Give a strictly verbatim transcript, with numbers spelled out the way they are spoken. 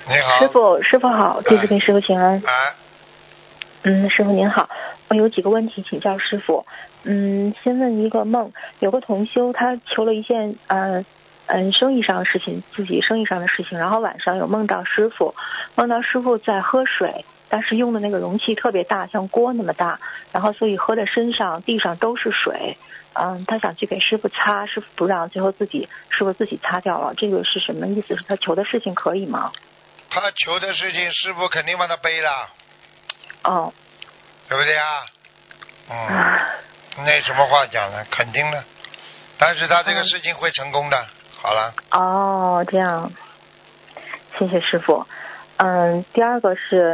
你好。 师傅，师傅好，弟子给师傅请安。 哎。 嗯，师傅您好，我有几个问题请教师傅。嗯，先问一个梦，有个同修他求了一件呃嗯生意上的事情，自己生意上的事情，然后晚上有梦到师傅，梦到师傅在喝水，但是用的那个容器特别大，像锅那么大，然后所以喝的身上地上都是水。嗯，他想去给师傅擦，师傅不让，最后自己师傅自己擦掉了，这个是什么意思？是他求的事情可以吗？ 他求的事情，师傅肯定帮他背了。 哦。 对不对啊？嗯。 啊那什么话讲呢？肯定的。但是他这个事情会成功的。嗯、好了。 哦，这样。谢谢师傅。嗯，第二个是。